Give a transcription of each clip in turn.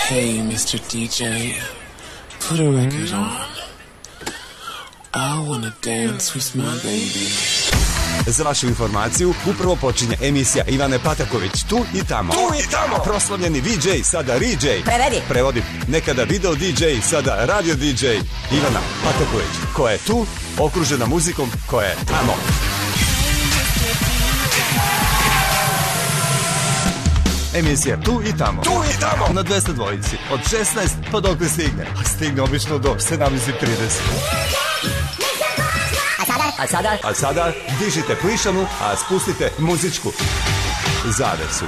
Hey, Mr. DJ, put a record on. I wanna dance with my baby. Za vašu informaciju, upravo počinje emisija Ivane Pataković, tu i tamo. Tu i tamo. Proslavljeni VJ, sada RJ. Prevodi. Nekada video DJ, sada radio DJ. Ivana Pataković, koja je tu, okružena muzikom koja je tamo. Emisija Tu i tamo. Tu i tamo. Na 202 od 16 pa dokle stigne. A stigne obično do 17:30. A sada dižite plišanu, a spustite muzičku zavesu.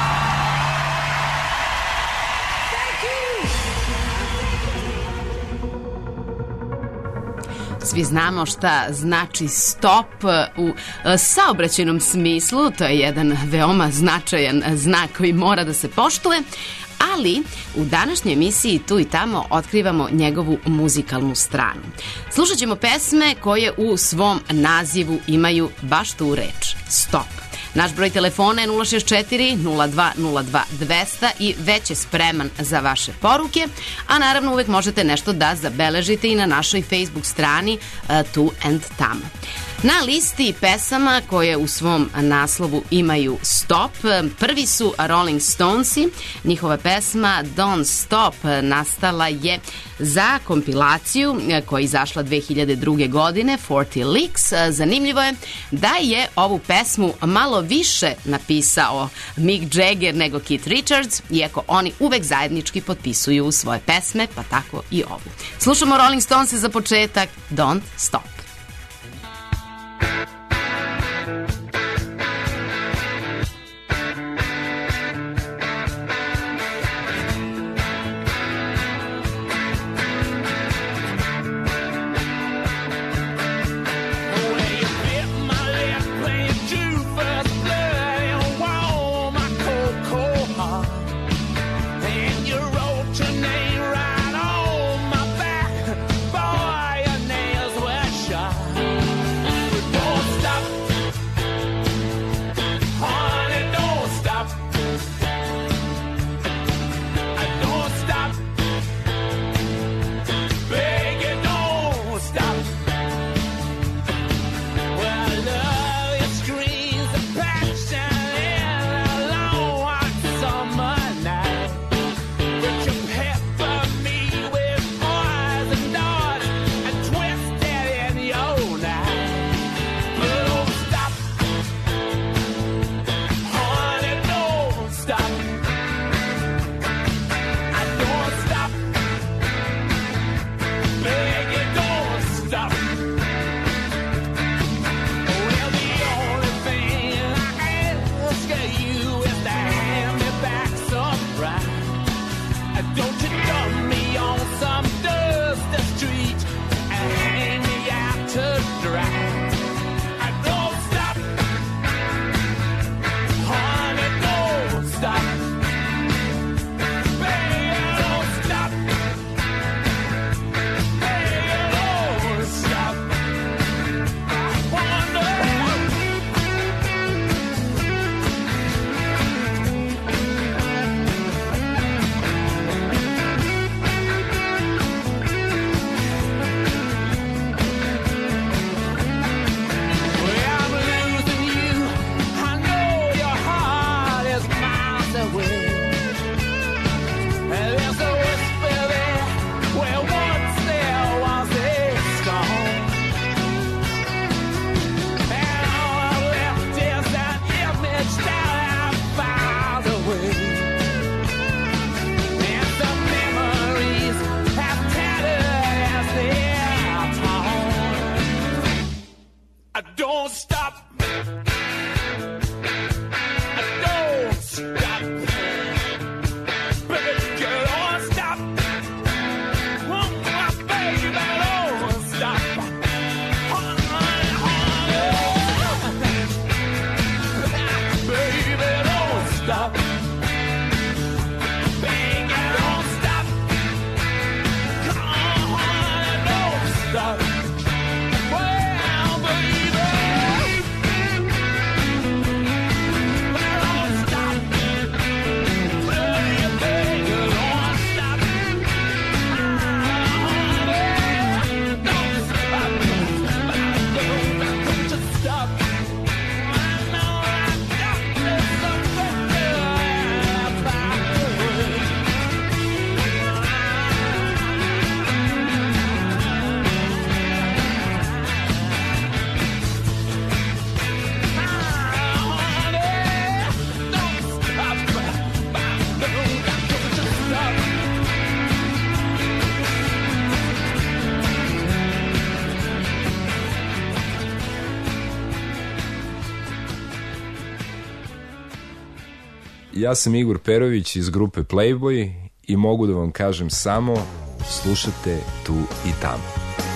Svi znamo šta znači stop u saobraćajnom smislu, to je jedan veoma značajan znak koji mora da se poštuje, ali u današnjoj emisiji Tu i tamo otkrivamo njegovu muzikalnu stranu. Slušat ćemo pesme koje u svom nazivu imaju baš tu reč, stop. Naš broj telefona je 064 0202 200 i već je spreman za vaše poruke, a naravno uvek možete nešto da zabeležite i na našoj Facebook strani Tu and Tamo. Na listi pesama koje u svom naslovu imaju stop, prvi su Rolling Stonesi. Njihova pesma Don't Stop nastala je za kompilaciju koja je izašla 2002. godine, 40 Licks. Zanimljivo je da je ovu pesmu malo više napisao Mick Jagger nego Keith Richards, iako oni uvek zajednički potpisuju svoje pesme, pa tako i ovu. Slušamo Rolling Stonese za početak, Don't Stop. Ja sam Igor Perović iz grupe Playboy i mogu da vam kažem samo slušate tu i tamo.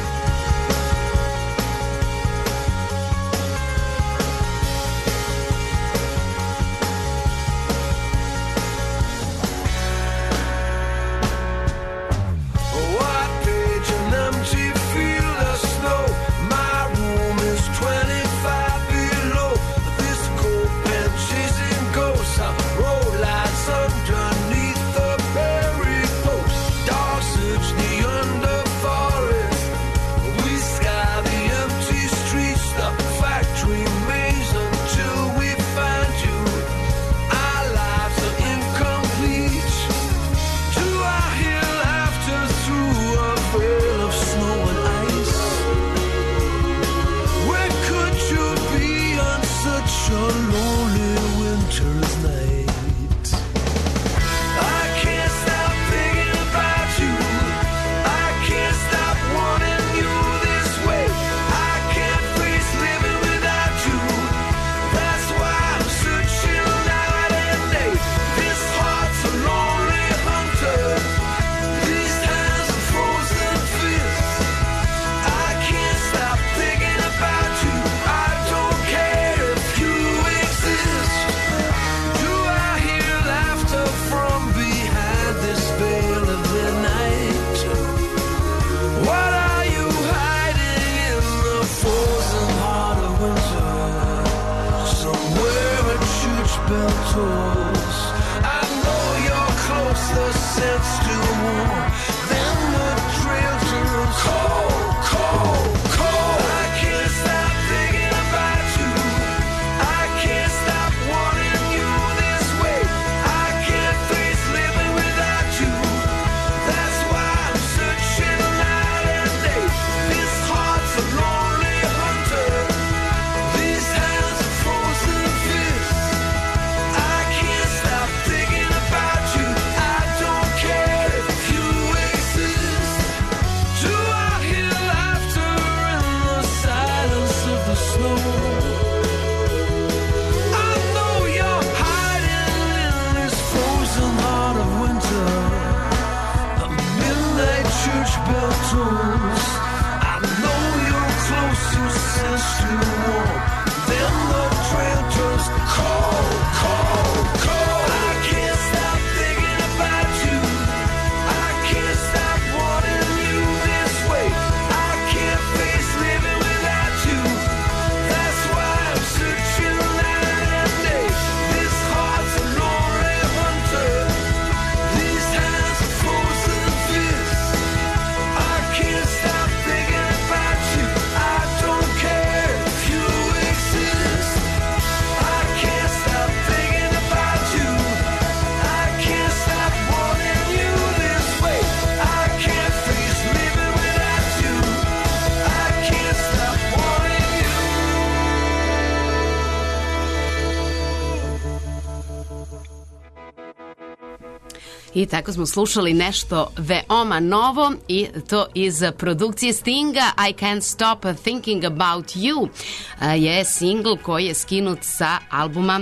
I tako smo slušali nešto veoma novo i to iz produkcije Stinga. I Can't Stop Thinking About You je singl koji je skinut sa albuma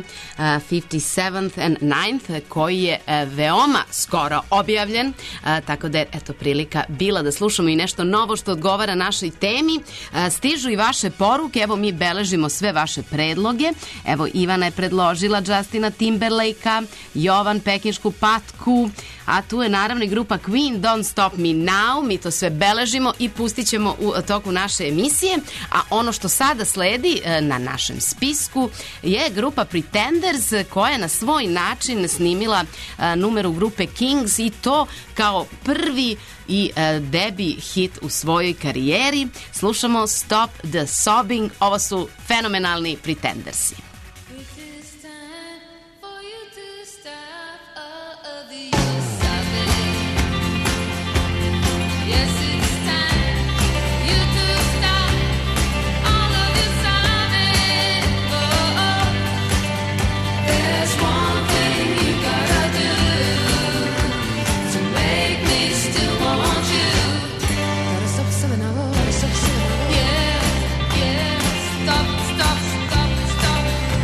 57th and 9th koji je veoma skoro objavljen, tako da je eto prilika bila da slušamo i nešto novo što odgovara našoj temi. Stižu i vaše poruke, evo mi beležimo sve vaše predloge. Evo Ivana je predložila Justina Timberlakea, Jovan pekinšku patku, a tu je naravno i grupa Queen, Don't Stop Me Now. Mi to sve beležimo i pustit ćemo u toku naše emisije. A ono što sada sledi na našem spisku je grupa Pretenders koja je na svoj način snimila numeru grupe Kings i to kao prvi i debi hit u svojoj karijeri. Slušamo Stop the Sobbing. Ovo su fenomenalni Pretendersi. Stop, stop, stop, stop.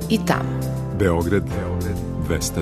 i tamo. Beograd 220.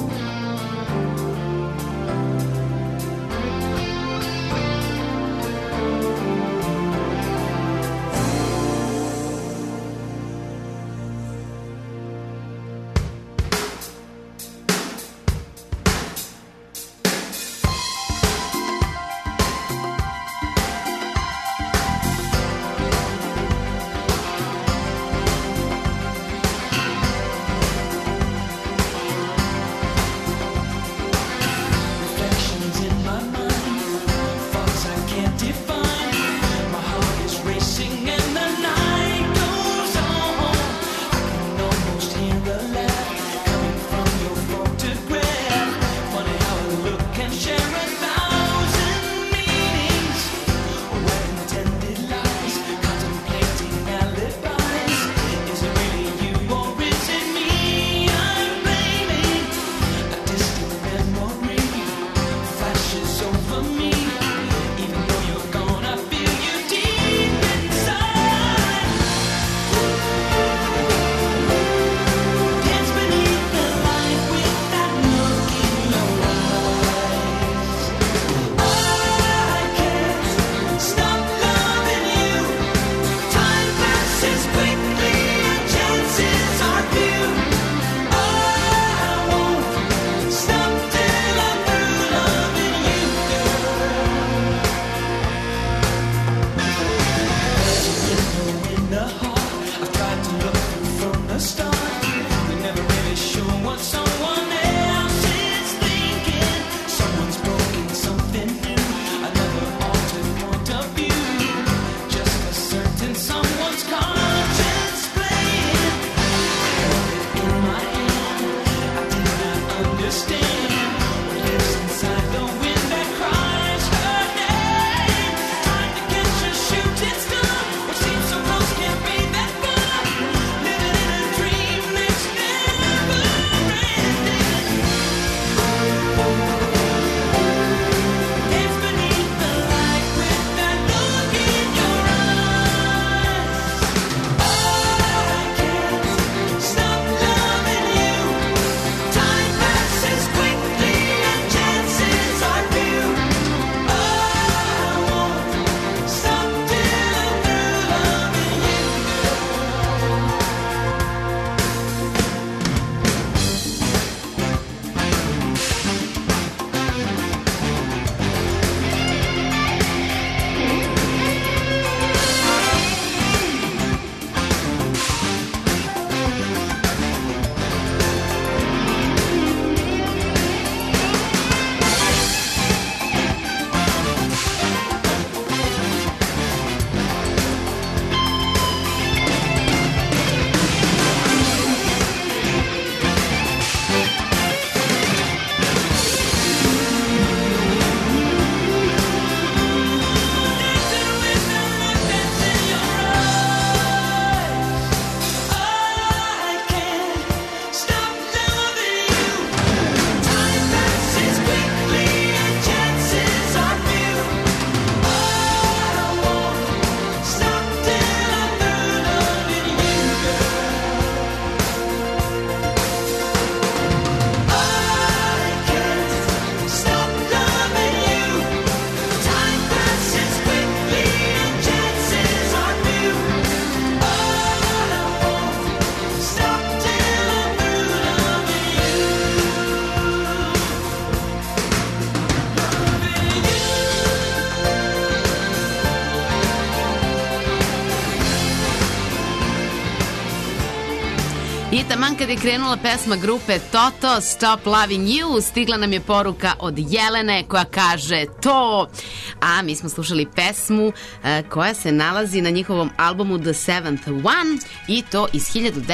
I taman kad je krenula pesma grupe Toto, Stop Loving You, stigla nam je poruka od Jelene koja kaže to. A mi smo slušali pesmu koja se nalazi na njihovom albumu The Seventh One i to iz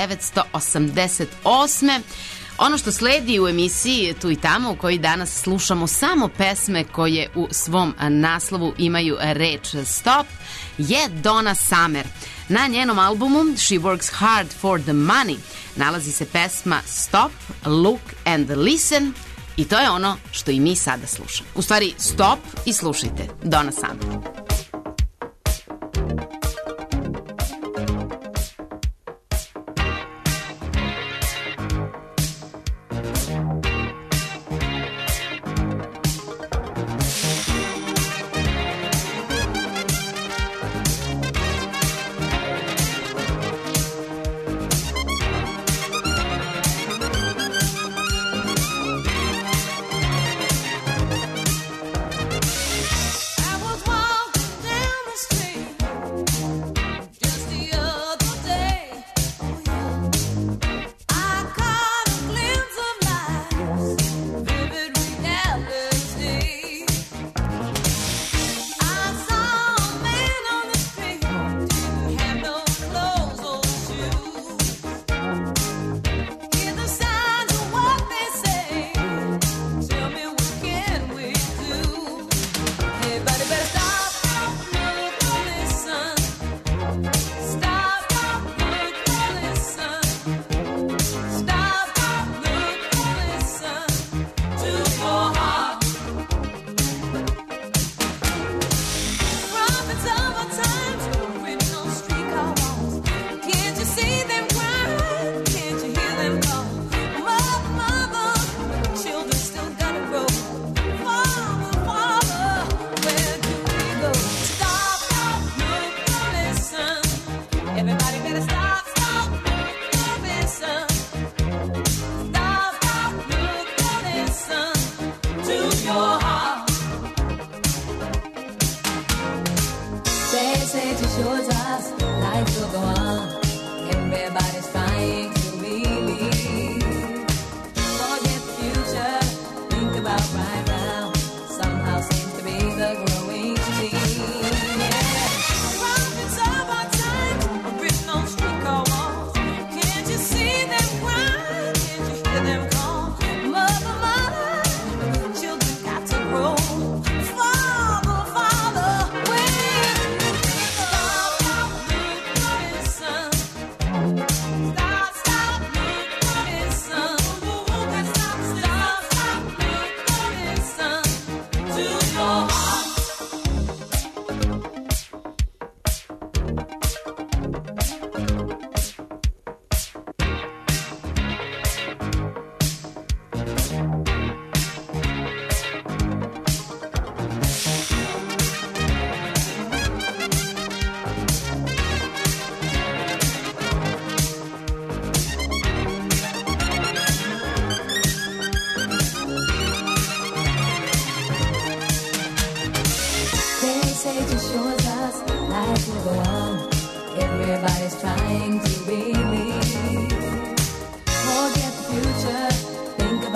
1988. Ono što sledi u emisiji Tu i tamo u kojoj danas slušamo samo pesme koje u svom naslovu imaju reč stop je Donna Summer. Na njenom albumu She Works Hard for the Money nalazi se pesma Stop, Look and Listen i to je ono što i mi sada slušamo. U stvari stop i slušajte Donna Summer.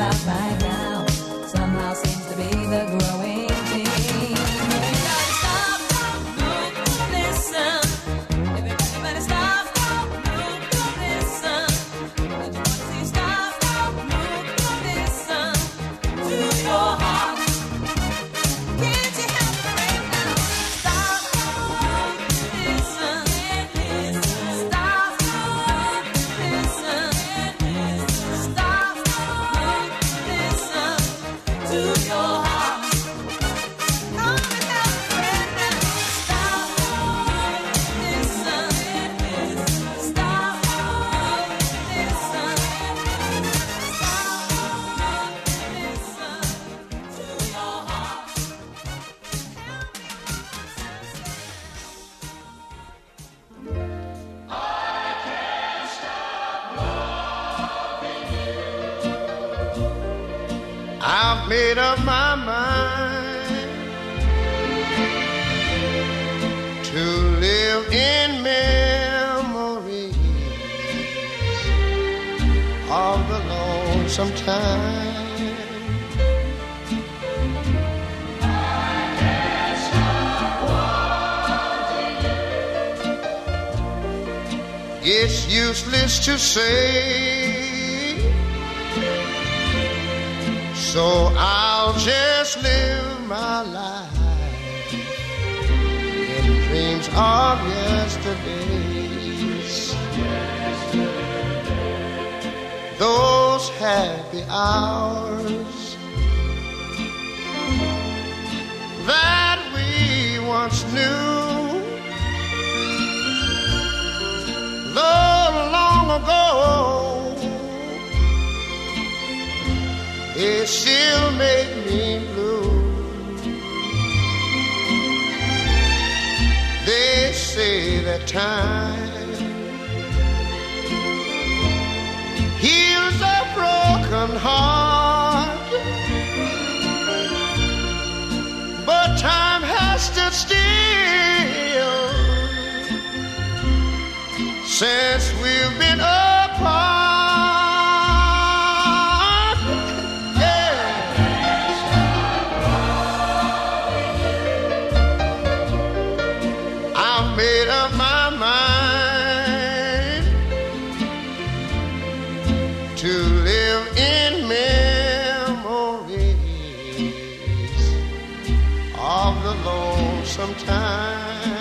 about right now somehow seems to be the growing thing. You gotta stop, look, listen. Everybody stop, look, listen. Don't you wanna see stop, look, listen to your heart. Can't you help it right now? Stop, look, listen. Stop, look, listen. Stop, look, listen to your heart. Come and help it right now. Stop, look, listen. Stop, look, listen. Stop, look, listen to your heart. I've made up my mind to live in memories of the lonesome time. It's useless to say, so I'll just live my life in dreams of yesterdays. Those happy hours that we once knew, though long ago, it still make me blue. They say that time heals a broken heart, but time has stood still since we've been apart. Made up my mind to live in memories of the lonesome time.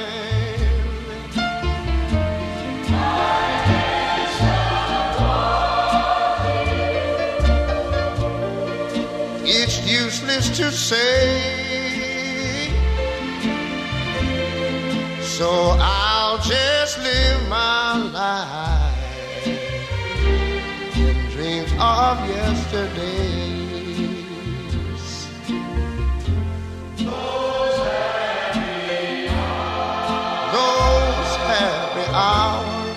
It's useless to say, so I'll just live my life in dreams of yesterdays. Those happy hours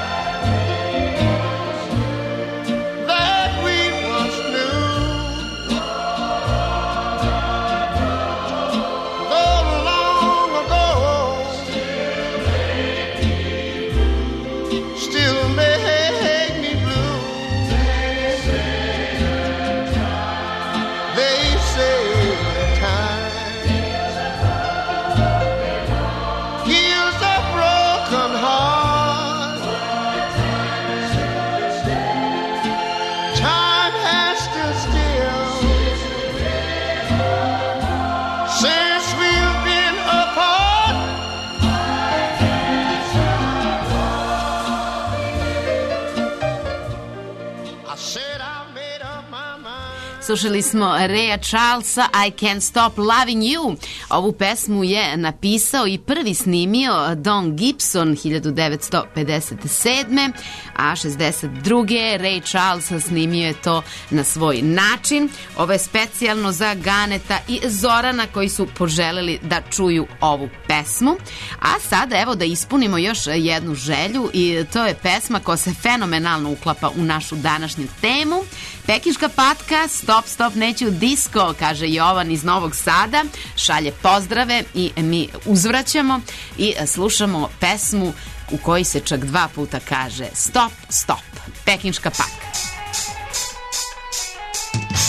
that we once knew, though long ago, still make me blue. They say that time heals a broken heart. Time has stood still since we've been apart. I said I made up my mind. Slušali smo Raya Charlesa I Can't Stop Loving You. Ovu pesmu je napisao i prvi snimio Don Gibson 1957. A 62. Ray Charles snimio je to na svoj način. Ovo je specijalno za Ganeta i Zorana koji su poželeli da čuju ovu pesmu. A sada evo da ispunimo još jednu želju i to je pesma koja se fenomenalno uklapa u našu današnju temu. Pekinška patka, stop, stop, neću disko, kaže Jovan iz Novog Sada, šalje pozdrave i mi uzvraćamo i slušamo pesmu u kojoj se čak 2 puta kaže stop, stop, Pekinška patka.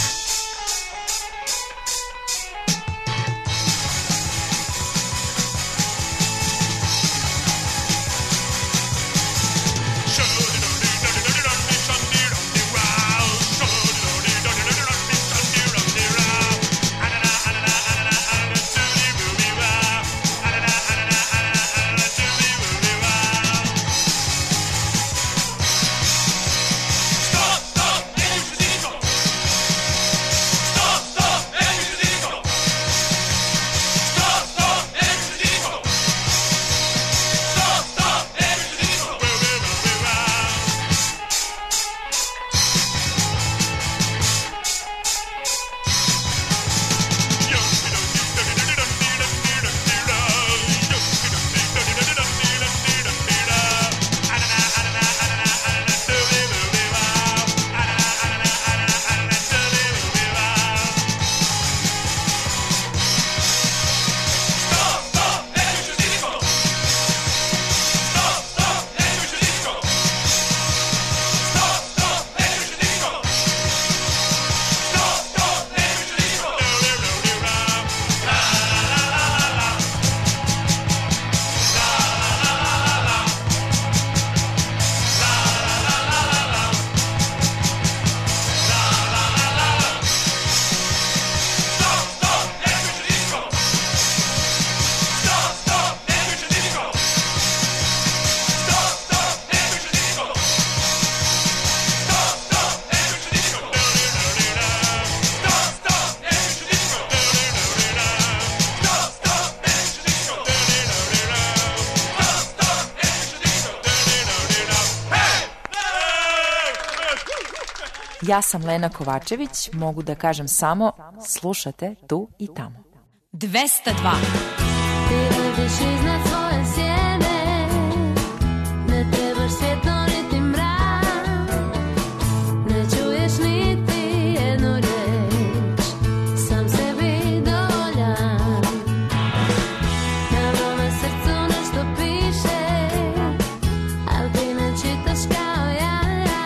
Ja sam Lena Kovačević, mogu da kažem samo slušate tu i tamo. 202. Ti ležiš iznad svoje sjene, ne trebaš svjetlo niti mrak, ne čuješ niti jednu riječ, sam sebi dovoljan. Na mome srcu nešto piše, al ti ne čitaš kao ja,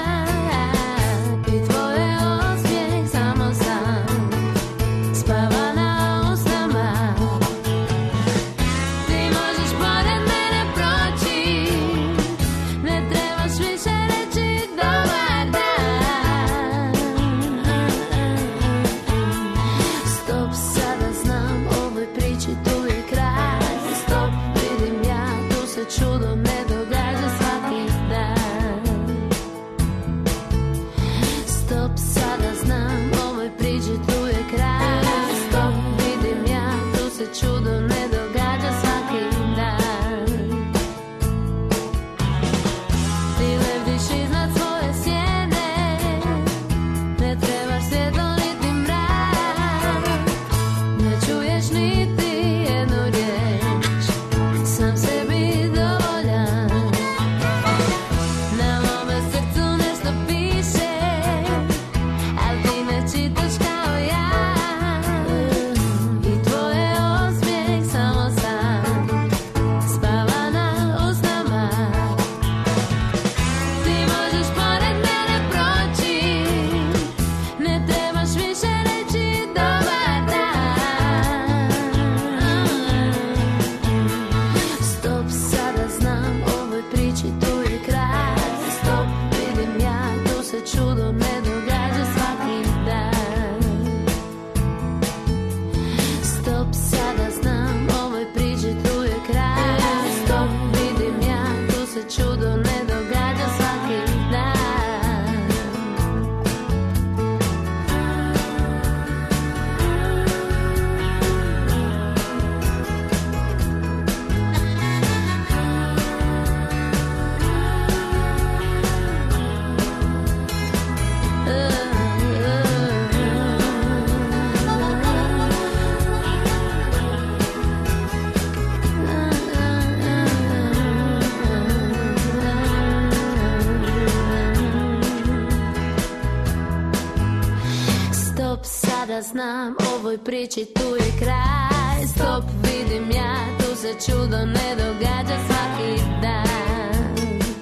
i tvoje osmijeh samo sam spava na usnama. Ti možeš pored mene proći, ne trebaš više reći dobar dan. Stop, sada znam, ovoj priči tu je kraj. Stop, vidim ja, tu se čudo ne događa svaki dan. Stop, sada znam, ovoj priči tu je kraj. Stop, vidim ja, tu se čudo ne događa svaki dan. Ti lebdiš iznad svoje sjene, ne trebaš svjetlo niti mrak, ne čuješ niti jednu riječ, sam sebi dovoljan. Na mome srcu nešto piše, al ti ne čitaš kao ja, i tvoje osmijeh samo sam spava na usnama. Ti možeš pored mene proći, ne trebaš više reći dobar dan. Stop, sada znam, ovoj priči tu je kraj. Stop, vidim ja, tu se čudo ne događa svaki dan. Stop, sada znam, ovoj priči tu je kraj. Stop, vidim ja, tu se čudo ne događa svaki dan. Stop, sada znam, ovoj priči tu je kraj. Stop, vidim ja, tu se čudo ne događa svaki dan.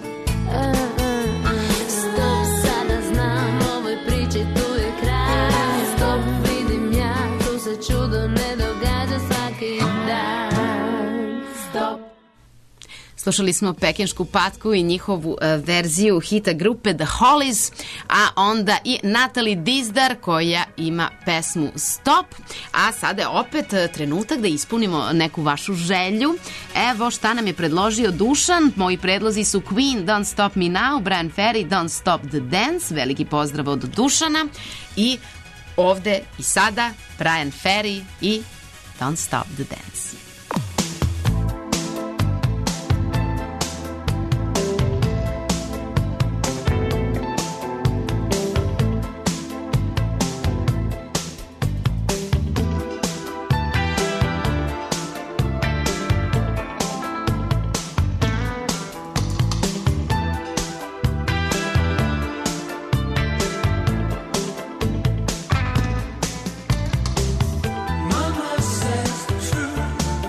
Stop, sada znam, ovoj priči tu je kraj. Stop, vidim ja, tu se čudo ne događa svaki dan. Stop. Slušali smo Pekinšku patku i njihovu verziju hita grupe The Hollies, a onda i Natalie Dizdar koja ima pesmu Stop. A sada je opet trenutak da ispunimo neku vašu želju. Evo šta nam je predložio Dušan. Moji predlozi su Queen, Don't Stop Me Now, Brian Ferry, Don't Stop the Dance. Veliki pozdrav od Dušana. I ovde i sada Brian Ferry i Don't Stop the Dance. Mama says the truth.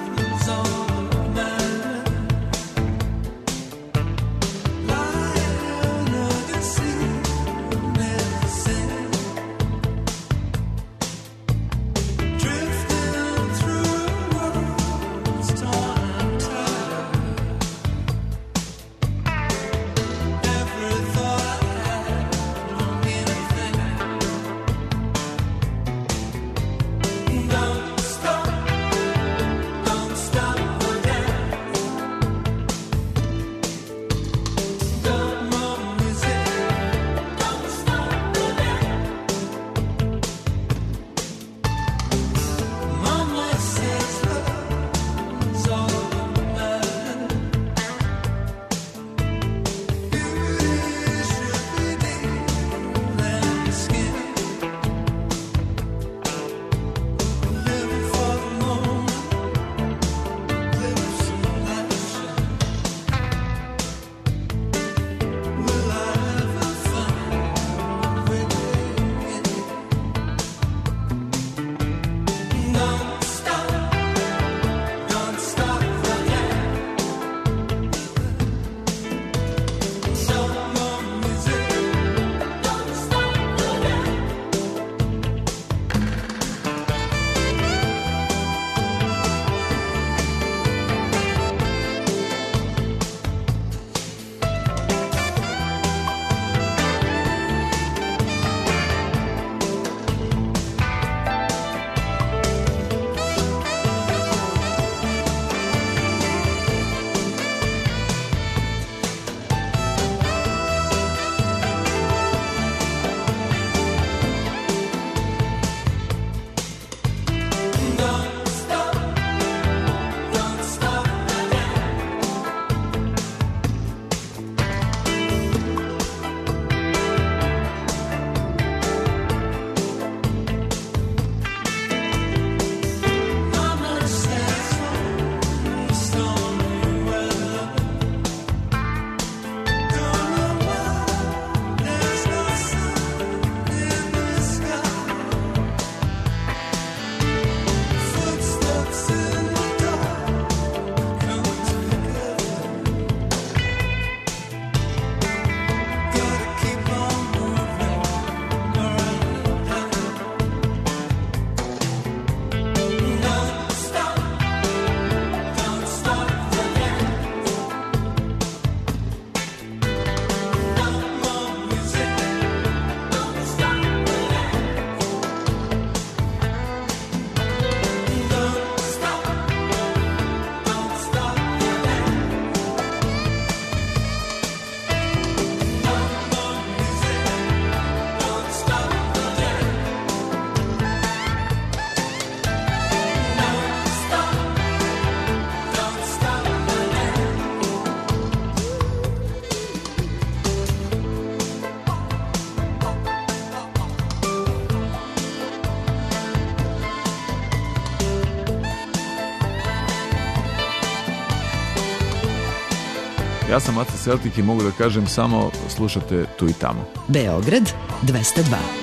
Ja sam Aca Celtic i mogu da kažem samo slušate tu i tamo. Beograd 202.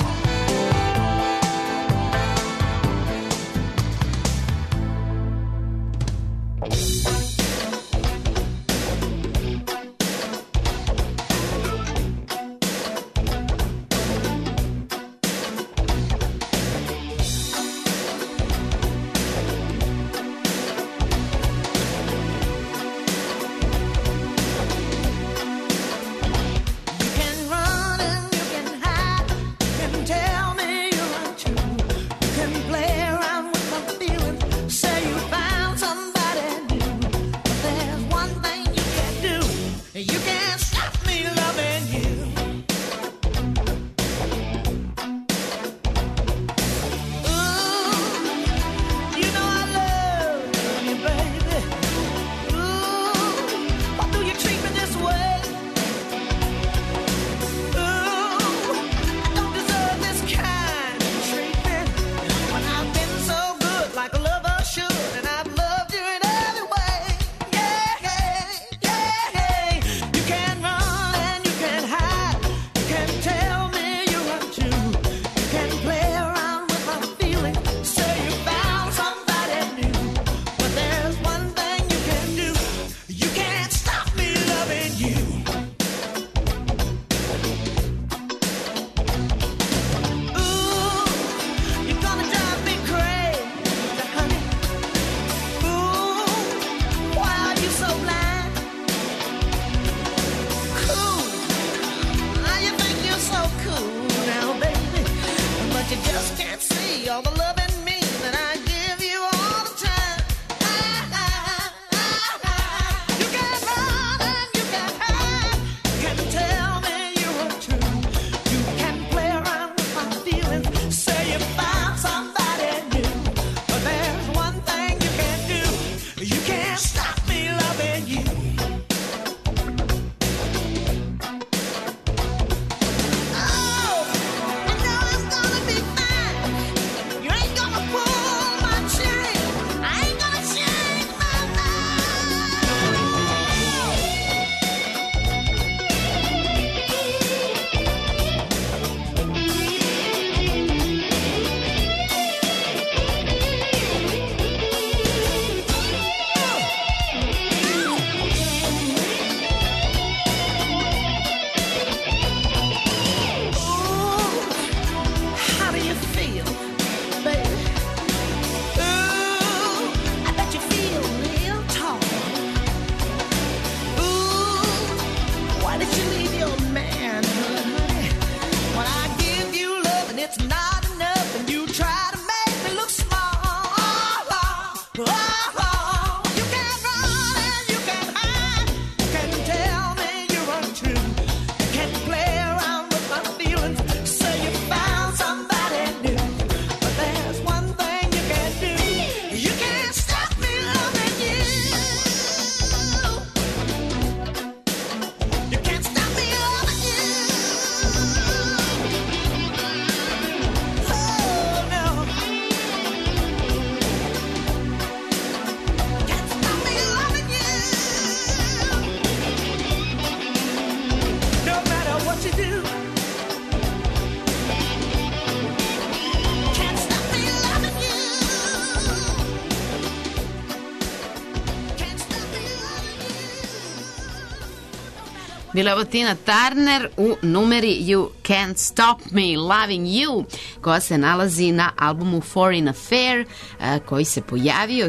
Bila je ovo Tina Turner u numeri You Can't Stop Me Loving You, koja se nalazi na albumu Foreign Affair, koji se pojavio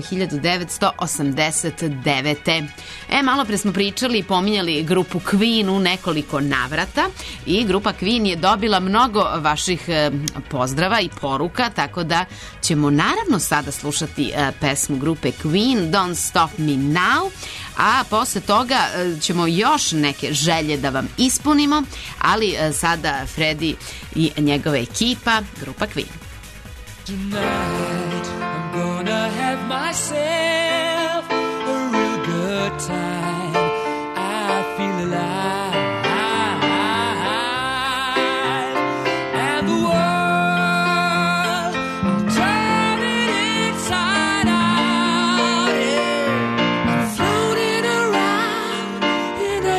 1989. Malo pre smo pričali i pominjali grupu Queen u nekoliko navrata i grupa Queen je dobila mnogo vaših pozdrava i poruka, tako da ćemo naravno sada slušati pesmu grupe Queen, Don't Stop Me Now, a posle toga ćemo još neke želje da vam ispunimo, ali sada Freddy i njegova ekipa, grupa Queen. Tonight I'm gonna have myself a real good time. I feel alive. And the world, I'm turning inside out. Yeah. I'm floating around in a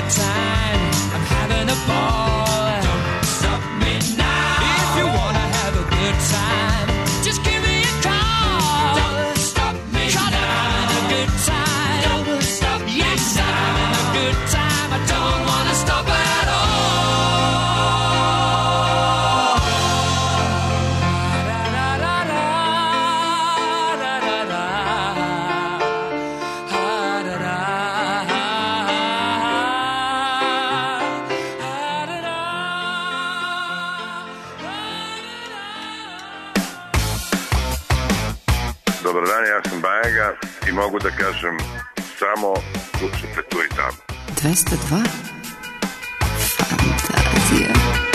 good time. I'm having a ball. Don't stop me now. If you wanna have a good time, just give me a call. Don't stop me now. I'm having a good time. Don't stop me now. Yes, I'm having a good time. I don't wanna stop at all. Dobar dan, ja sam Bajaga i mogu da kažem samo slušajte tu i tamo. 202 Fantazija.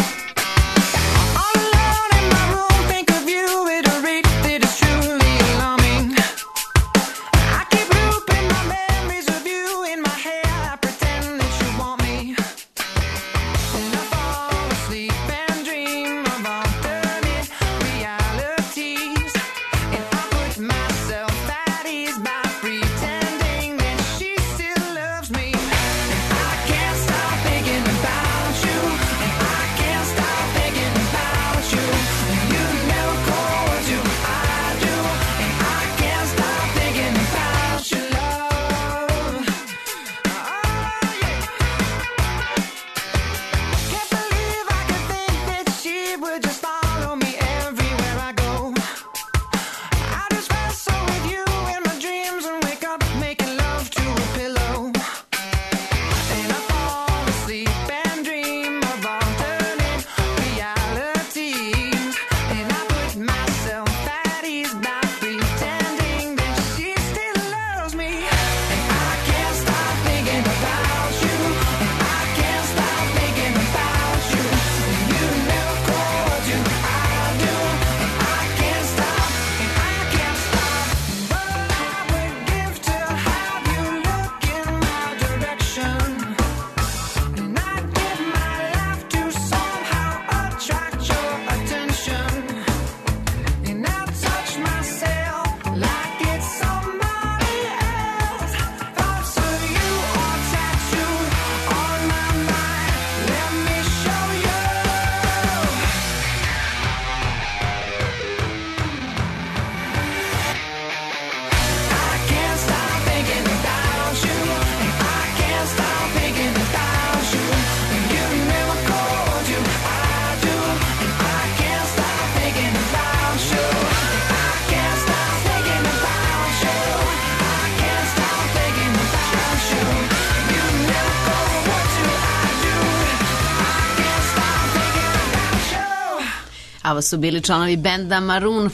Ovo su bili članovi benda Maroon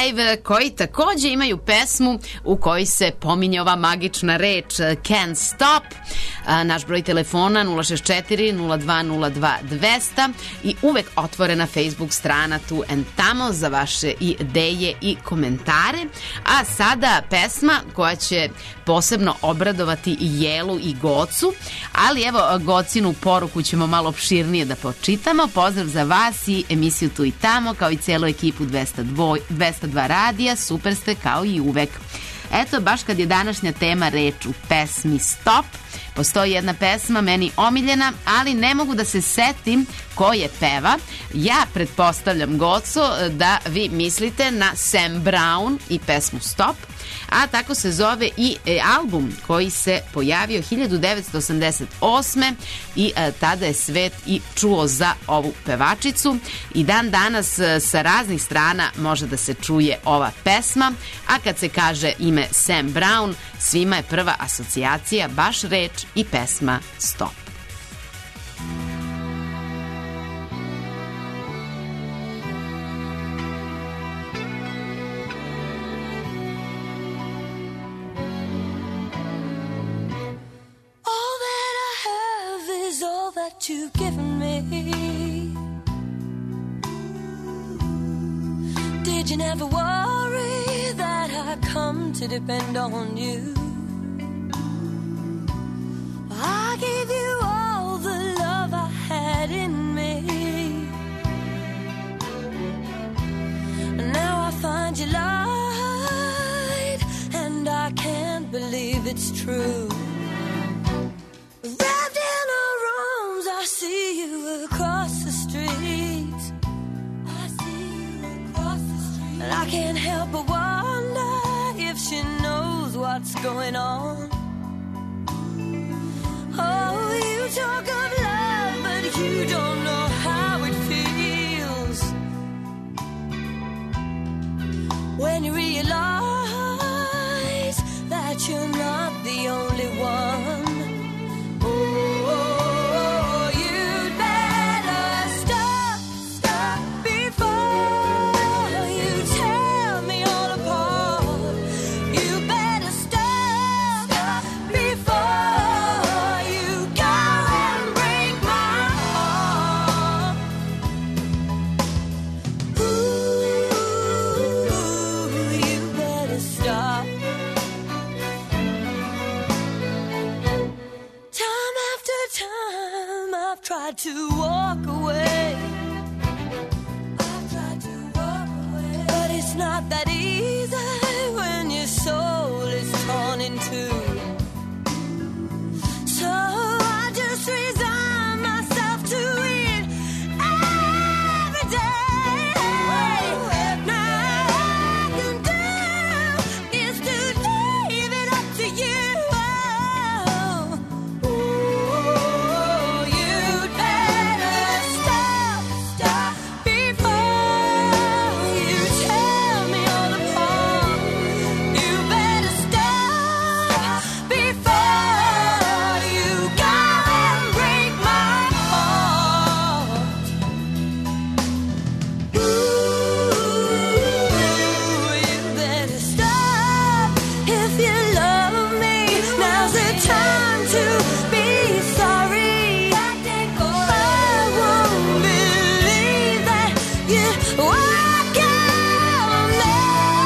5 koji takođe imaju pesmu u kojoj se pominje ova magična reč Can't Stop. Naš broj telefona 064 0202 200 i uvek otvorena Facebook strana tu and tamo za vaše ideje i komentare. A sada pesma koja će posebno obradovati i Jelu i Gocu, ali evo Gocinu poruku ćemo malo opširnije da počitamo. Pozdrav za vas i emisiju Tu i tamo, kao i celu ekipu 202 radija, super ste kao i uvek. Eto, baš kad je današnja tema reč u pesmi Stop, postoji jedna pesma meni omiljena, ali ne mogu da se setim ko je peva. Ja pretpostavljam, Goco, da vi mislite na Sam Brown i pesmu Stop, a tako se zove i album koji se pojavio 1988. i tada je svet i čuo za ovu pevačicu i dan danas sa raznih strana može da se čuje ova pesma, a kad se kaže ime Sam Brown, svima je prva asocijacija baš reč i pesma Stop. That you've given me. Did you never worry that I come to depend on you? I gave you all the love I had in me. Now I find you lied, and I can't believe it's true. Wrapped in a what's going on. Oh, you talk of love, but you don't know how it feels when you realize that you're not the only one. Oh, you'd better stop before you tear me all apart. You better stop before you go and break my heart. Ooh, you better stop. Time after time I've tried to walk away. But it's not that easy when your soul is torn in two. So I just resign myself to it every day. Now all I can do is to leave it up to you. Oh, you'd better stop before you tear me all apart. You better stop before you go and break my heart. Ooh, you better stop if you love me. Now's the time to be sorry. I won't believe that you walk on me,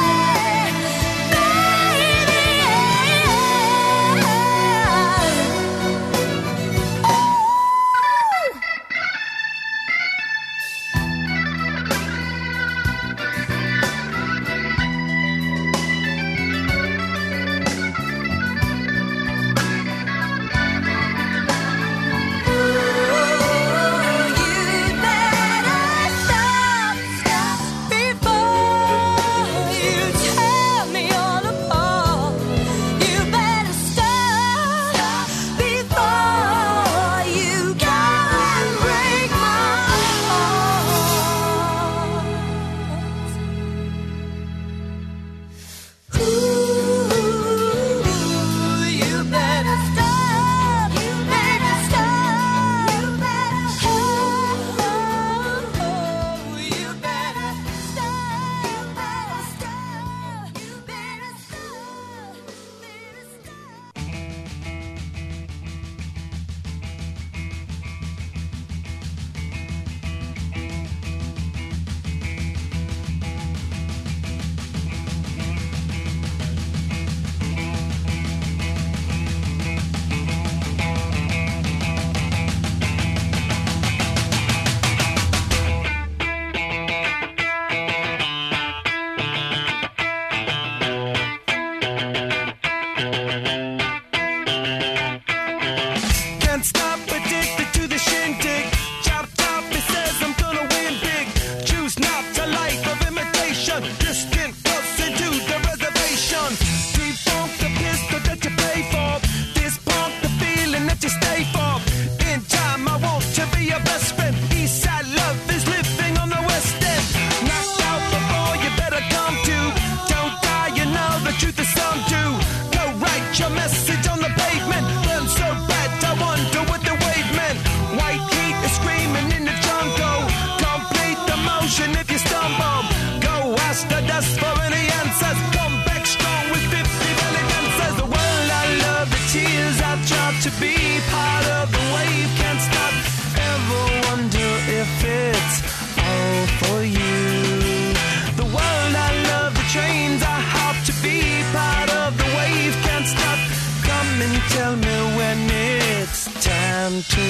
you'd better stop before you tear me all apart. You better stop before you go and break my heart. Ooh, you better stop. You better stop. You better stop. You better stop. You better Can't stop, addicted to the shindig. Chop top, it says I'm gonna win big. Choose not a life of imitation. Distant close into the reservation. Defunct the pistol that you pay for. This punk the feeling that you stay for. In time, I want to be your best friend. Eastside love is living on the west end. Knocked out before you better come to. Don't die, you know the truth is some do. Go write your message on the pavement. Burn so bad, I wonder what the wave meant. White heat is screaming in the jungle. Complete the motion if you stumble. Go ask the dust for any answers. Come back strong with 50 belly dancers. The world I love, the tears I drop to be part of the wave. Can't stop. Ever wonder if it's all for you? The world I love, the trains I hop to be part of the wave. Can't stop. Come and tell me when it's time to.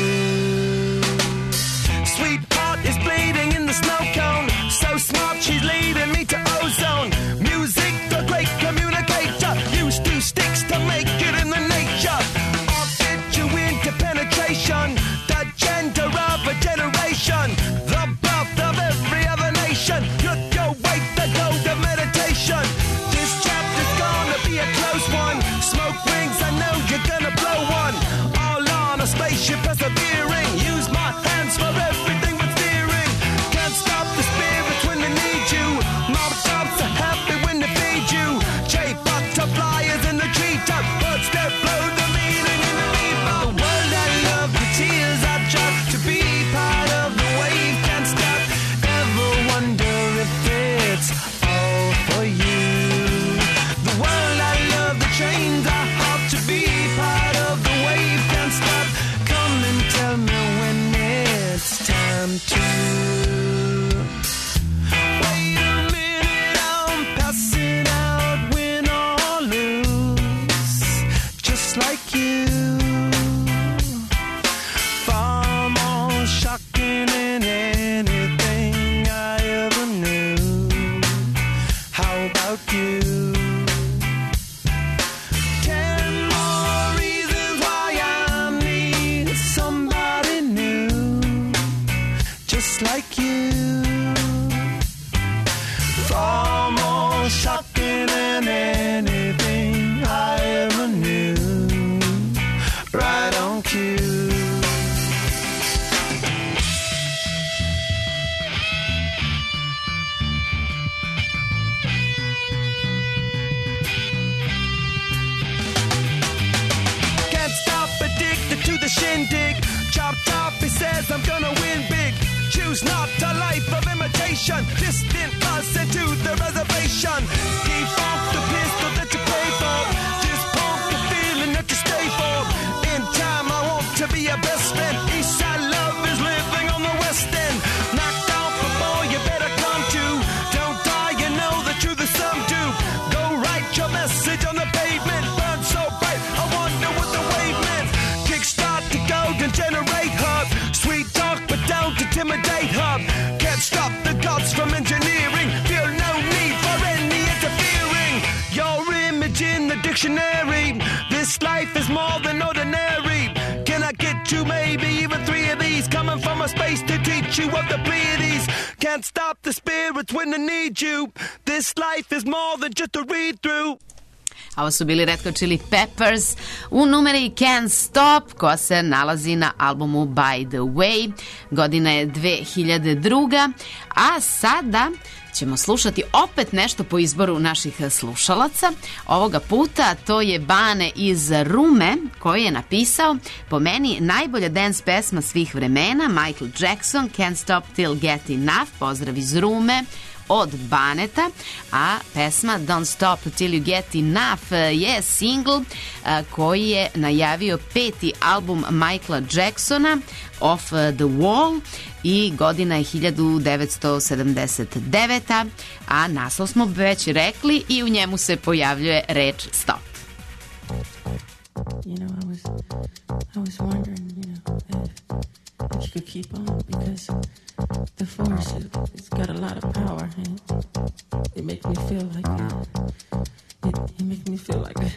Sweetheart is bleeding in the snow cone. So smart, she's leading me to ozone. Music, the great communicator. Used two sticks to make it in the nature. I'll fit you into penetration. The gender of a generation. The birth of every other nation. Look your way, the gold of meditation. This chapter's gonna be a close one. one. Smoke rings, I know you're gonna blow one. All on a spaceship persevering. Use my hands for everything but steering. Can't stop the spirits when they need you. Mob tops are happy when they feed you. J butterflies in the treetop. Birds that blow the meaning in the bebop. The world I love, the tears I drop. To be part of the wave can't stop. Ever wonder if it's all for you? The world I love, the trains I hop. To be part of the wave can't stop. Come and tell me when it's time to. Wait a minute, I'm passing out, win or lose, just like you. Far more shocking than anything I ever knew. How about you? 10 more reasons why I need somebody new, just like you. Far more shocking than anything I ever knew. Right on cue. Can't stop, addicted to the shindig. Chopped off, he says I'm gonna win big. Choose not a life of imitation. Distant us into the reservation. Default the pistol that you pay for. Dispunk the feeling that you stay for. In time I want to be your best friend. Eastside love is living on the west end. Knocked out before you better come to. Don't die, you know the truth is some do. Go write your message on the pavement. Burn so bright, I wonder what the wave meant. Kickstart the golden generate hub. Sweet talk but don't intimidate hub. Can't stop the gods from engineering. Feel no need for any interfering. Your image in the dictionary. This life is more than ordinary. Can I get you maybe even 3 of these? Coming from a space to teach you of the Pleiades. Can't stop the spirits when they need you. This life is more than just a read through. A ovo su bili Red Hot Chili Peppers u numeri Can't Stop, koja se nalazi na albumu By the Way. Godina je 2002. A sada ćemo slušati opet nešto po izboru naših slušalaca. Ovoga puta to je Bane iz Rume, koji je napisao po meni najbolja dance pesma svih vremena, Michael Jackson, Can't Stop Till Get Enough. Pozdrav iz Rume od Baneta, a pesma Don't Stop Till You Get Enough je single koji je najavio 5. album Michaela Jacksona, Off the Wall, i godina je 1979. A naslov smo već rekli i u njemu se pojavljuje reč stop. You know, I was wondering, you know, if you could keep on, because the force, it's got a lot of power, and it makes me feel like it makes me feel like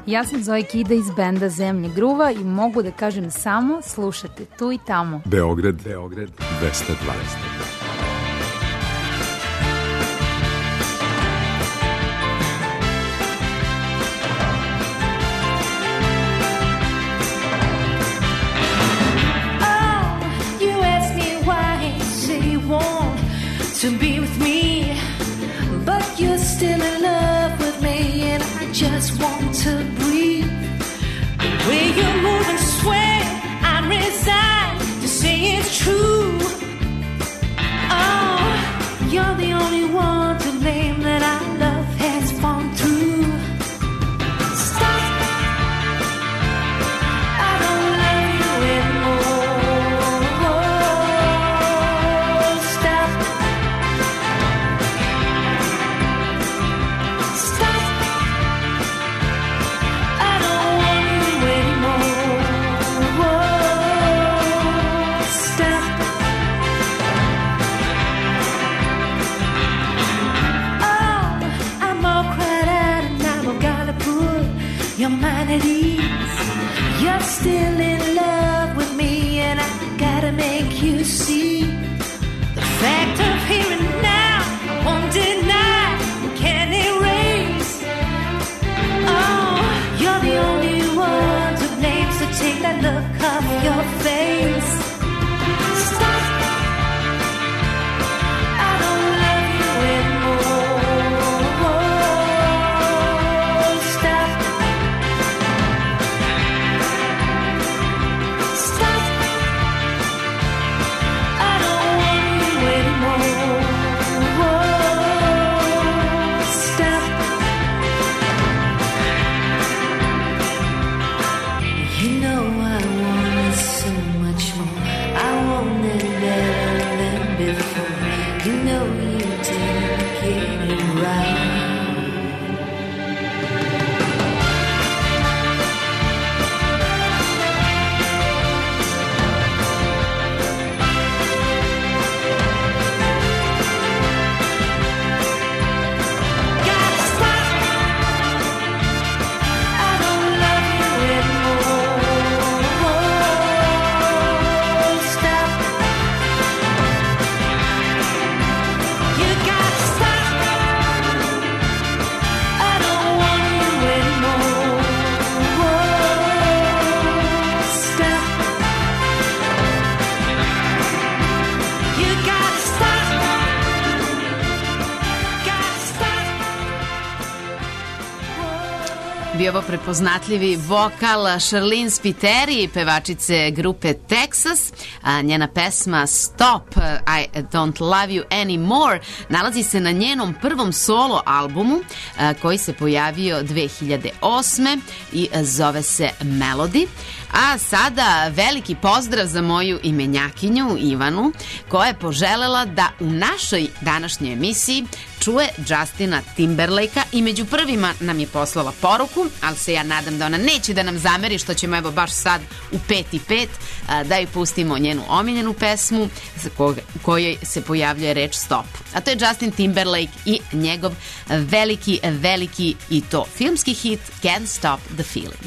Ja sam Zoe Kida iz benda Zemlje gruva i mogu da kažem samo slušate tu i tamo. Beograd 220. To be with me, but you're still in love with me, and I just want to breathe. The way you move and sway, I'm resigned to say it's true. Oh, you're the only one to blame that our love has fallen through. Stop, I don't love you anymore. Your mind at ease. You're still in love with me, and I gotta make you see the fact of here and now. I won't deny, can't erase. Oh, you're the only one to blame, so take that look off your face. Stop, I don't love you anymore. Bio ovo prepoznatljivi vokal Charlene Spiteri, pevačice grupe Texas. Njena pesma Stop, I Don't Love You Anymore nalazi se na njenom prvom solo albumu koji se pojavio 2008. i zove se Melody. A sada veliki pozdrav za moju imenjakinju Ivanu, koja je poželela da u našoj današnjoj emisiji čuje Justina Timberlakea i među prvima nam je poslala poruku, ali se ja nadam da ona neće da nam zameri što ćemo evo baš sad u 5:05 da joj pustimo njenu omiljenu pesmu u kojoj se pojavljuje reč Stop. A to je Justin Timberlake i njegov veliki i to filmski hit Can't Stop the Feeling.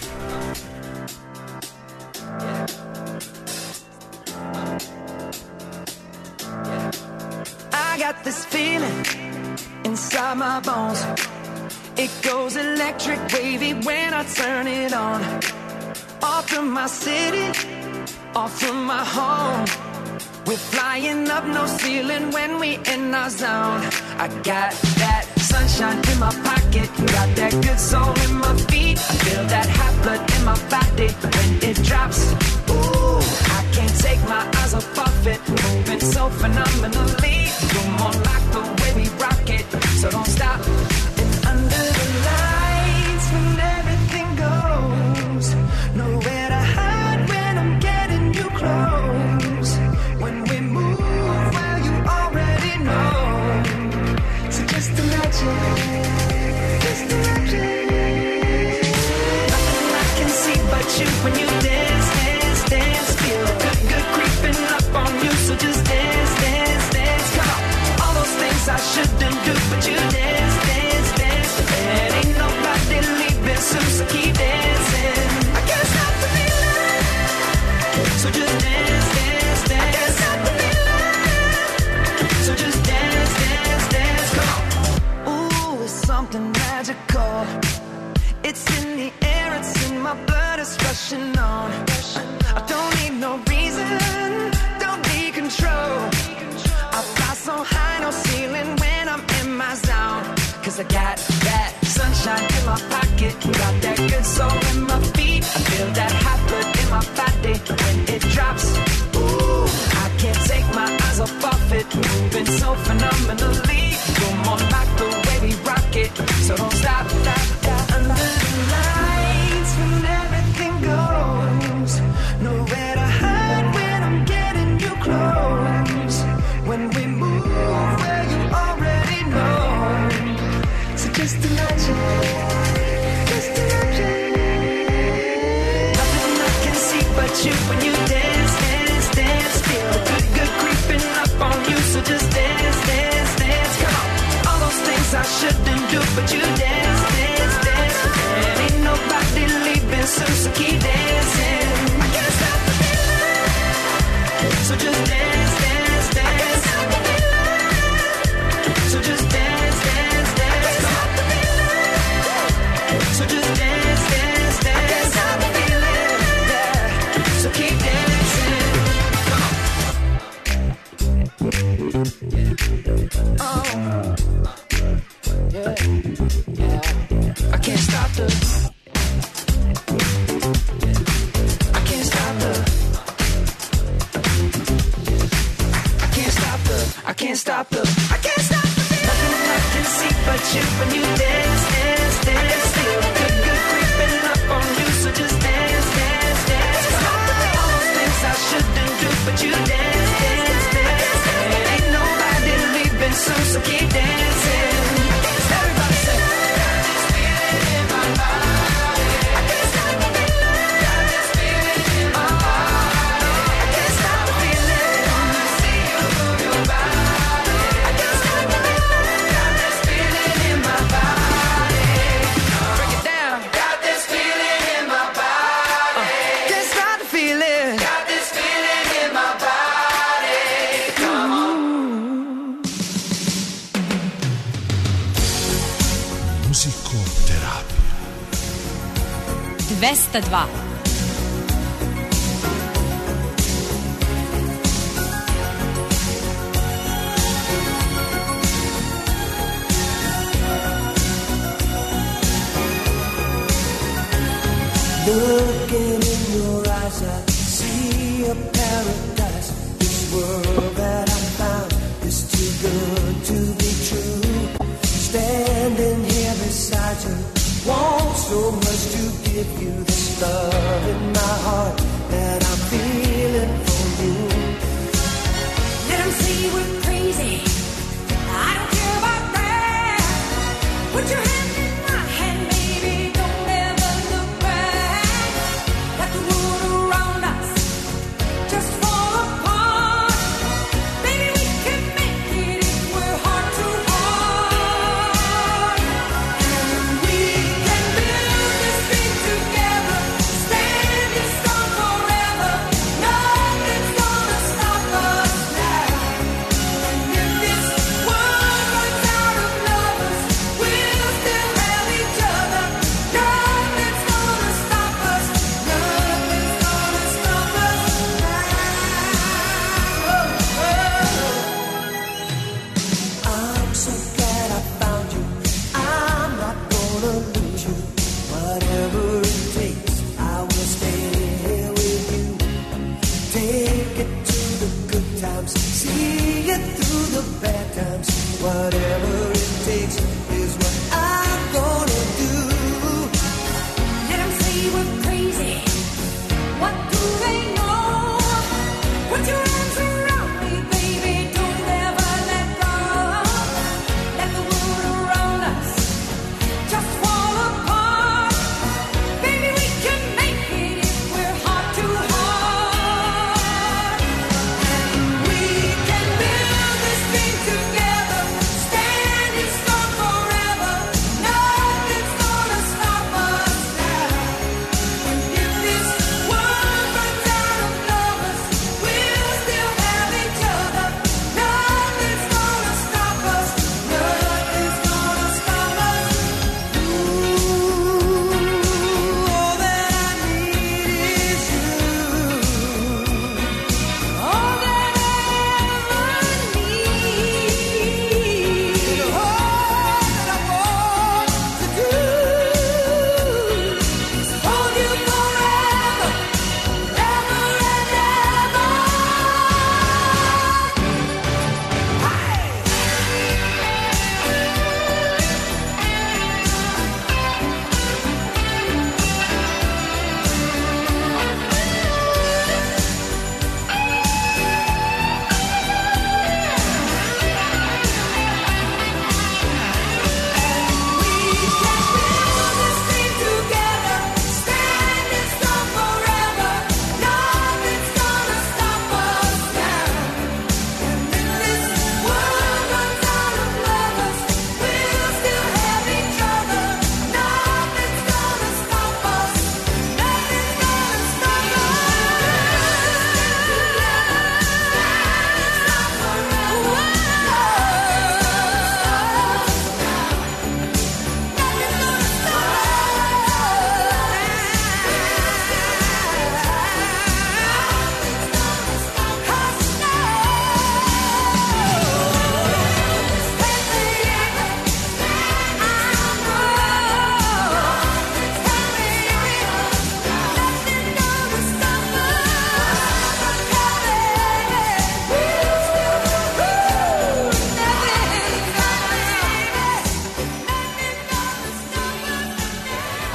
I got this feeling inside my bones. It goes electric wavy when I turn it on. Off from my city, off from my home. We're flying up no ceiling when we in our zone. I got that sunshine in my pocket, got that good soul in my feet. I feel that hot blood in my body when it drops. Ooh, I can't take my eyes off of it, moving so phenomenally. You're more like the way we rock it, so don't stop. And under the lights when everything goes, nowhere to hide when I'm getting you close. When we move, well you already know. So just imagine, nothing I can see but you when you dance, dance, dance. Feel good creeping up on you, so just dance, dance, dance. Come on, all those things I shouldn't do, but you dance, dance, dance. And ain't nobody leaving soon, so keep I got that sunshine in my pocket, got that good soul in my feet. I feel that hot blood in my body when it drops. Ooh, I can't take my eyes off it, moving so phenomenally. You're more like the way we rock it, so don't stop, stop, stop. Under the lights when everything goes, nowhere to hide when I'm getting you close. When we move where you already know, so just imagine, just imagine. Nothing I can see but you when you dance, dance, dance. Feel the good, good creeping up on you, so just dance, dance, dance. Come on, all those things I shouldn't do, but you dance, dance, dance. And ain't nobody leaving soon, so keep dancing. I can't stop the feeling, so just dance, dance, dance. I can't stop the feeling, so just dance, dance, dance. I can't stop the feeling, so just dance, dance, dance. I can't stop the feeling, yeah, so keep dancing. Come on. Oh, yeah, yeah. I can't stop the. I can't stop the. I can't stop the. I can't stop the. I can't stop the. Nothing I can see but you when you dance, dance, dance. Feel good, good creeping up on you, so just dance, dance, dance. All those things I shouldn't do, but you dance, dance, dance. And ain't nobody leaving soon, so keep dancing. Everybody say, got this feeling in my body. I can't stop the feeling. Got this feeling in my body. I can't stop the feeling. I see you move your body. I can't stop the feeling. Got this feeling in my body. Break it down. Got this feeling in my body. Can't stop the feeling. Got this feeling in my body. Come on. Muzikoterapija. 202. Looking in your eyes, I see a paradise. This world that I found is too good to be true. Standing here beside you, want so much to give you this love in my heart that I'm feeling for you. Let them say we're crazy. I don't care about that. Put your hand in my hand, baby. Don't ever look back. Let the world around us just fall apart. Baby, we can make it if we're heart to heart. And we can build this thing together, standing strong forever. Nothing's gonna stop us now. And if this world runs out of lovers, we'll still have each other. Nothing's gonna stop us. Nothing's gonna stop us now. I'm so glad I found you. I'm not gonna lose you. Whatever it takes, I will stay here with you. Take it to the good times, see it through the bad times. Whatever it takes is what I'm gonna do. Let them say we're crazy. What do they know? Put your arms around me, baby. Don't ever let go. Let the world around us just fall apart. Baby, we can make it if we're heart to heart. And we can build this thing together, standing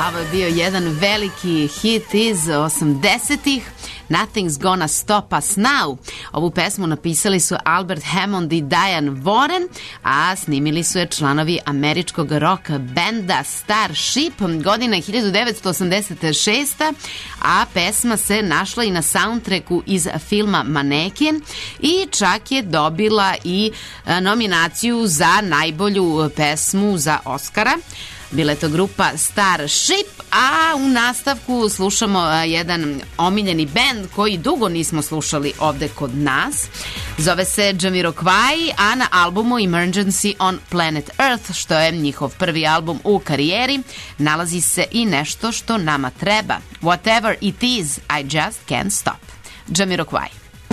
Ovo je bio jedan veliki hit iz 80-ih. Nothing's Gonna Stop Us Now. Ovu pesmu napisali su Albert Hammond i Diane Warren, a snimili su je članovi američkog rock benda Starship. Godina je 1986. A pesma se našla i na soundtracku iz filma Mannequin i čak je dobila i nominaciju za najbolju pesmu za Oscara. Bila je to grupa Starship, a u nastavku slušamo jedan omiljeni bend koji dugo nismo slušali ovde kod nas. Zove se Jamiroquai, a na albumu Emergency on Planet Earth, što je njihov prvi album u karijeri, nalazi se i nešto što nama treba. Whatever it is, I just can't stop. Jamiroquai.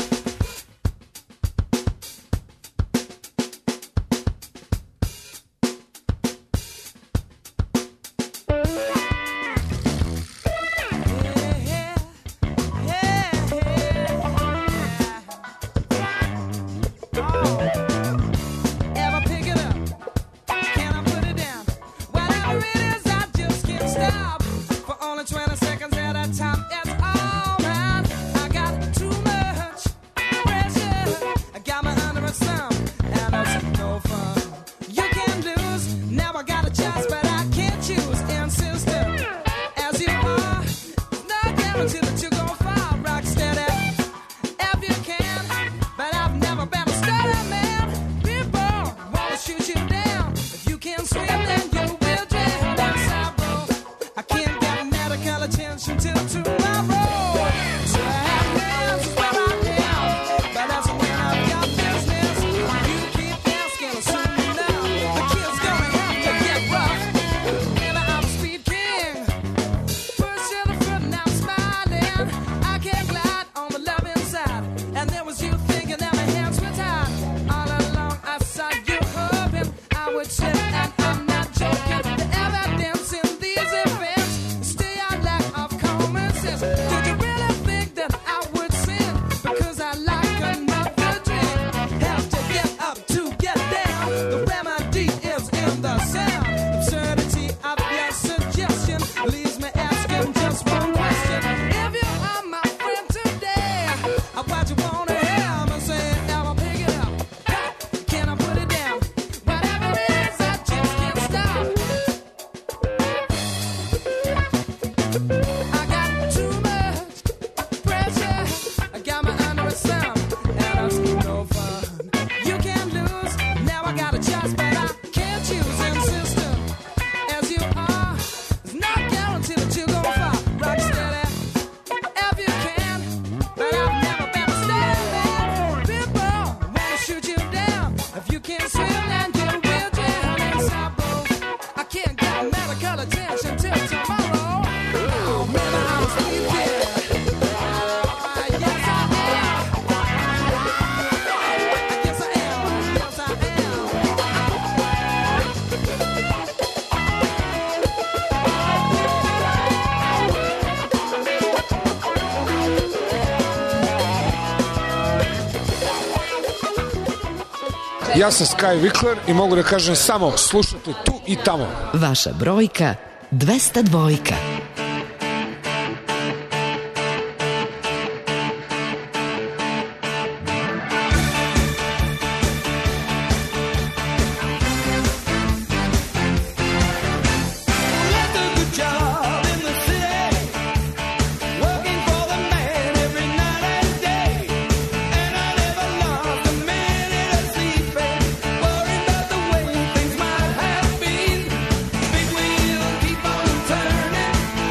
Ja sam Sky Wickler i mogu da kažem samo slušate tu i tamo. Vaša brojka 202. Turning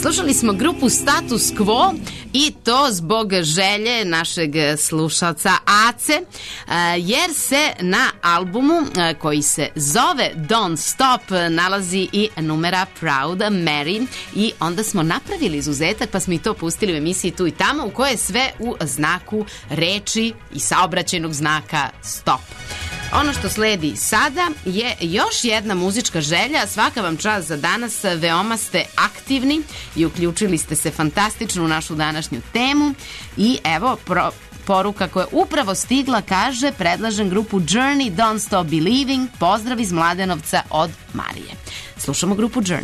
Slušali smo grupu Status Quo i to zbog želje našeg slušalca Ace, jer se na albumu koji se zove Don't Stop nalazi i numera Proud Mary i onda smo napravili izuzetak pa smo i to pustili u emisiji Tu i tamo, u kojoj je sve u znaku reči i saobraćajnog znaka stop. Ono što sledi sada je još jedna muzička želja. Svaka vam čast za danas, veoma ste aktivni i uključili ste se fantastično u našu današnju temu. I evo poruka koja je upravo stigla, kaže: predlažem grupu Journey, Don't Stop Believing. Pozdrav iz Mladenovca od Marije. Slušamo grupu Journey.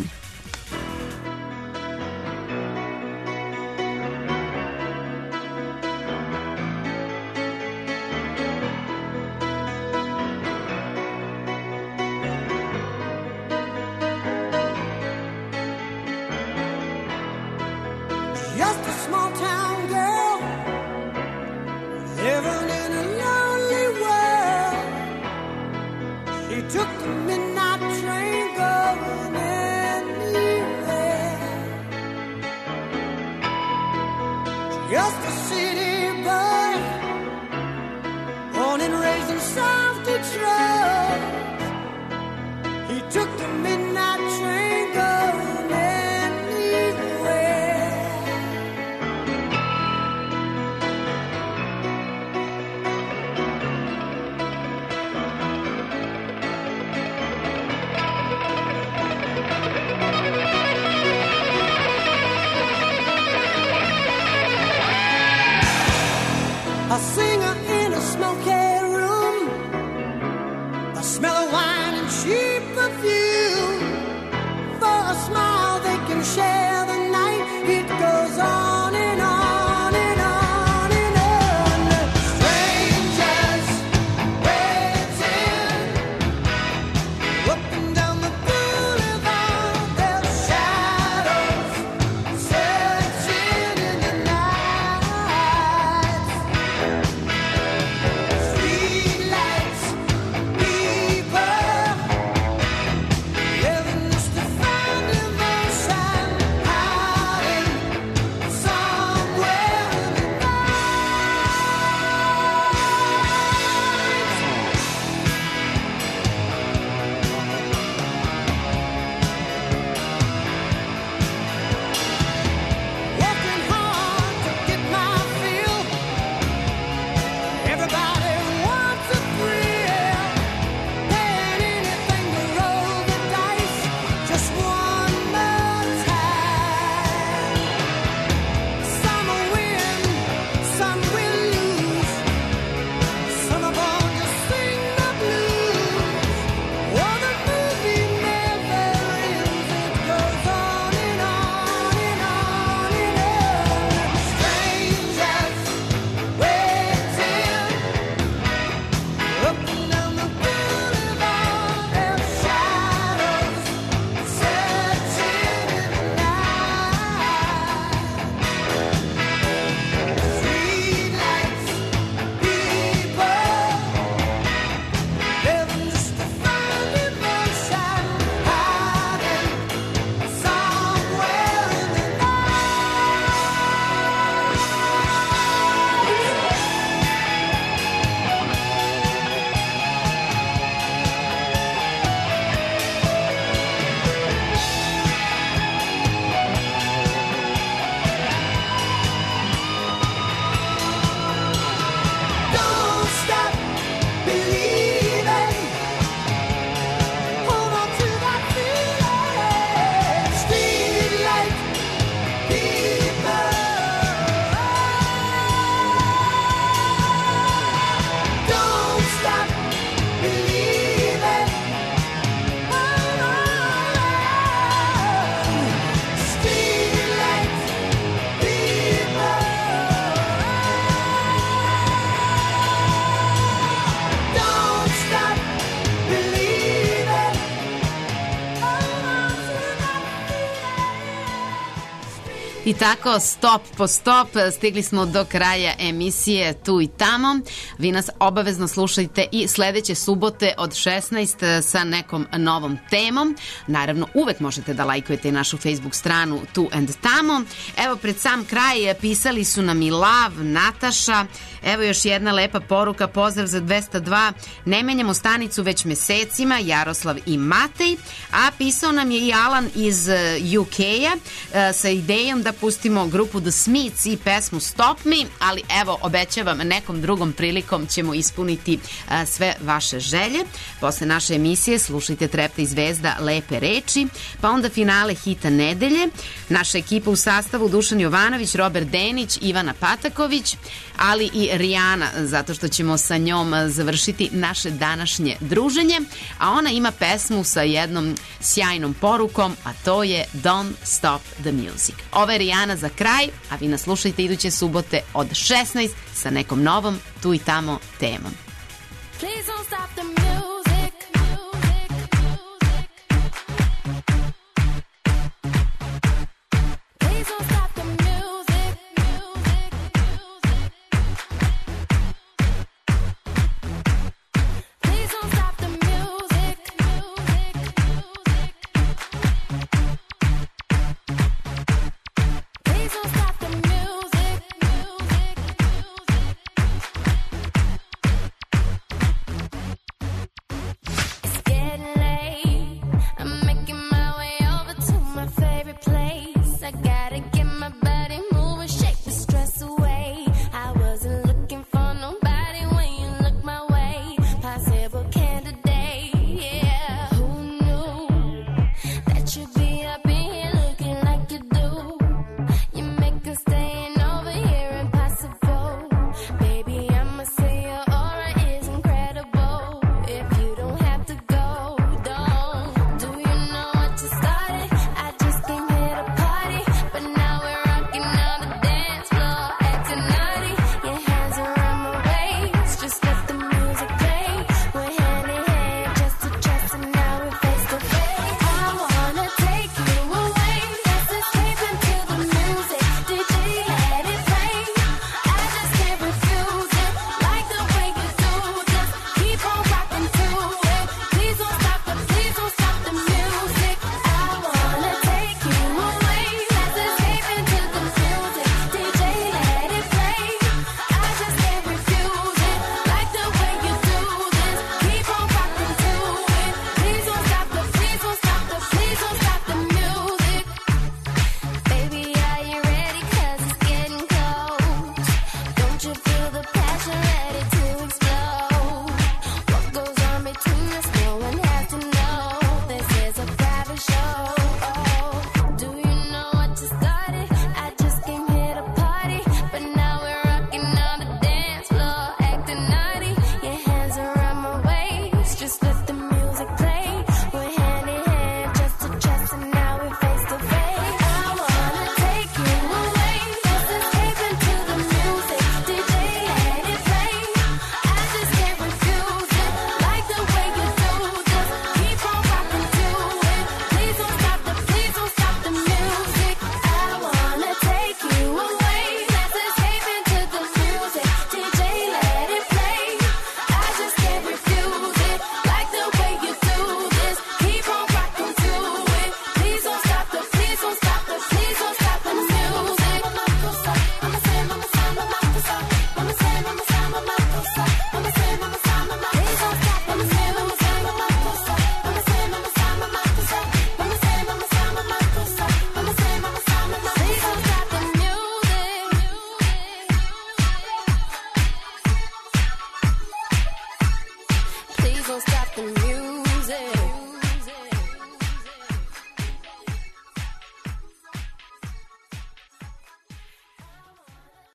Just a small town girl living in a lonely world. She took the midnight train going anywhere. Just a city boy, born and raised in South Detroit. He took the midnight train going anywhere. A singer in a smoky room, I tako, stop po stop, stigli smo do kraja emisije Tu i tamo. Vi nas obavezno slušajte i sledeće subote od 16 sa nekom novom temom. Naravno, uvek možete da lajkujete i našu Facebook stranu Tu and tamo. Evo, pred sam kraj pisali su nam i Lav, Nataša. Evo još jedna lepa poruka, pozdrav za 202. Ne menjamo stanicu već mesecima, Jaroslav i Matej. A pisao nam je i Alan iz UK-a sa idejom da pustimo grupu The Smiths i pesmu Stop Me, ali evo, obećavam, nekom drugom prilikom ćemo ispuniti sve vaše želje. Posle naše emisije slušajte Trepta i Zvezda Lepe reči, pa onda finale hita nedelje. Naša ekipa u sastavu Dušan Jovanović, Robert Denić, Ivana Pataković, ali i Rijana, zato što ćemo sa njom završiti naše današnje druženje, a ona ima pesmu sa jednom sjajnom porukom, a to je Don't Stop the Music. Ovo je Rijana za kraj, a vi nas slušajte iduće subote od 16 sa nekom novom Tu i tamo temom. Please don't stop